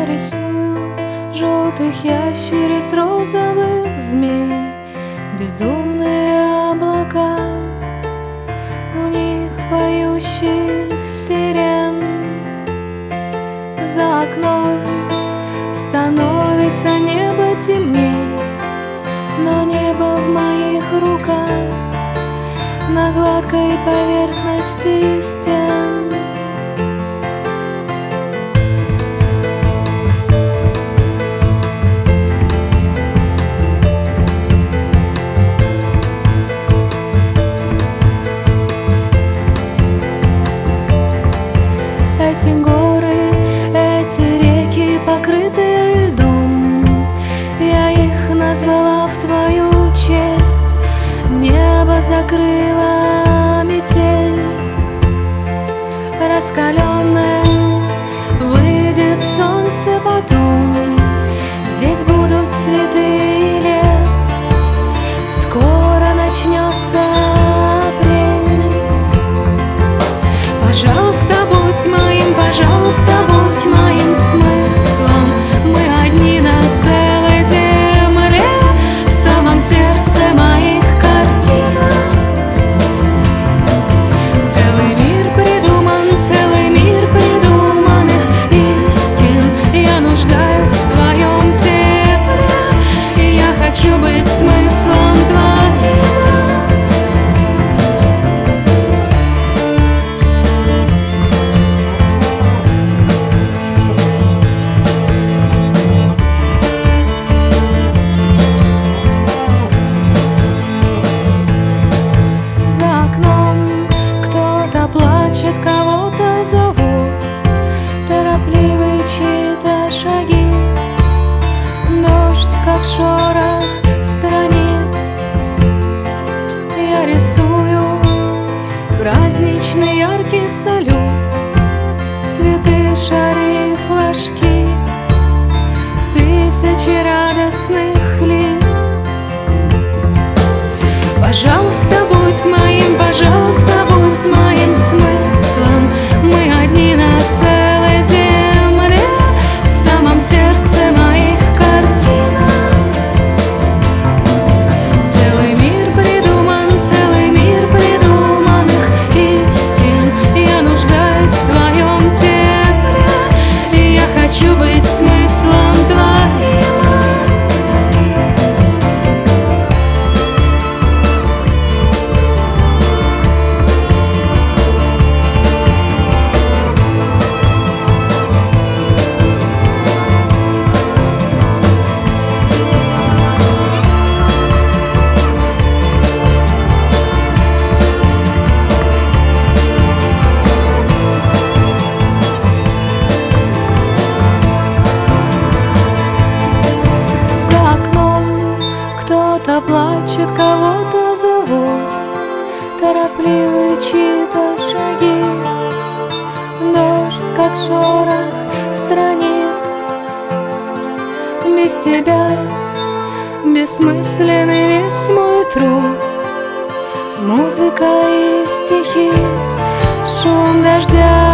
рисую желтых ящериц, розовых змей, безумные облака, у них поющих сирен. За окном становится небо темней, но небо в моих руках, на гладкой поверхности стен. Эти горы, эти реки, покрытые льдом, я их назвала в твою честь. Небо закрыла метель раскаленная, выйдет солнце потом. Здесь будут цветы и лес, скоро начнется апрель. Пожалуйста, будь моим, пожалуйста, будь моим смыслом. Мы одни на целой земле, в самом сердце моих картинок. Целый мир придуманных истин. Я нуждаюсь в твоем тепле, и я хочу быть смыслом твоим. Плачет, кого-то зовут, торопливые чьи-то шаги. Дождь, как шорох страниц. Я рисую праздничный яркий салют, цветы, шары, флажки, тысячи радостных лиц. Пожалуйста, будь моим, пожалуйста, будь моим смыслом. Мы одни на целой земле, в самом сердце моих картинок. Целый мир придуманных истин. Я нуждаюсь в твоем тепле, и я хочу быть смыслом твоим. Кто-то плачет, кого-то зовут, торопливые чьи-то шаги. Дождь, как шорох страниц. Без тебя бессмысленный весь мой труд. Музыка и стихи, шум дождя